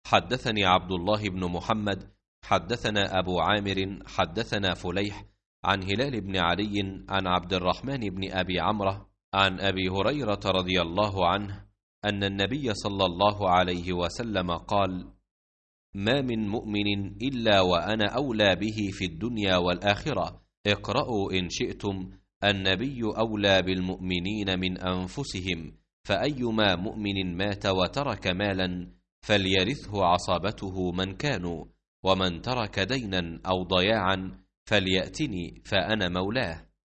حدثني عبد الله بن محمد حدثنا أبو عامر حدثنا فليح عن هلال بن علي عن عبد الرحمن بن أبي عمرو عن أبي هريرة رضي الله عنه أن النبي صلى الله عليه وسلم قال: ما من مؤمن إلا وأنا أولى به في الدنيا والآخرة، اقرأوا إن شئتم، النبي أولى بالمؤمنين من أنفسهم، فأيما مؤمن مات وترك مالا فليرثه عصابته من كانوا، ومن ترك دينا أو ضياعا فليأتني فأنا مولاه.